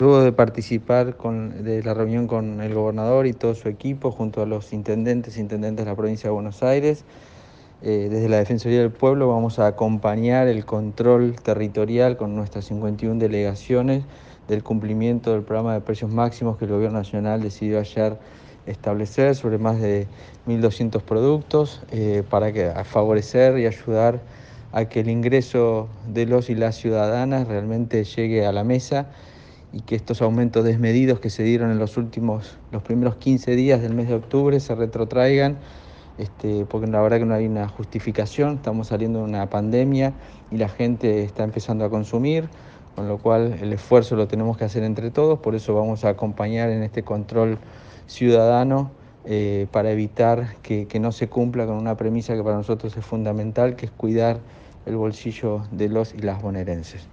Luego de participar de la reunión con el gobernador y todo su equipo, junto a los intendentes de la provincia de Buenos Aires, desde la Defensoría del Pueblo vamos a acompañar el control territorial con nuestras 51 delegaciones del cumplimiento del programa de precios máximos que el Gobierno Nacional decidió ayer establecer sobre más de 1.200 productos para favorecer y ayudar a que el ingreso de los y las ciudadanas realmente llegue a la mesa y que estos aumentos desmedidos que se dieron en los primeros 15 días del mes de octubre se retrotraigan, porque la verdad que no hay una justificación. Estamos saliendo de una pandemia y la gente está empezando a consumir, con lo cual el esfuerzo lo tenemos que hacer entre todos. Por eso vamos a acompañar en este control ciudadano para evitar que no se cumpla con una premisa que para nosotros es fundamental, que es cuidar el bolsillo de los y las bonaerenses.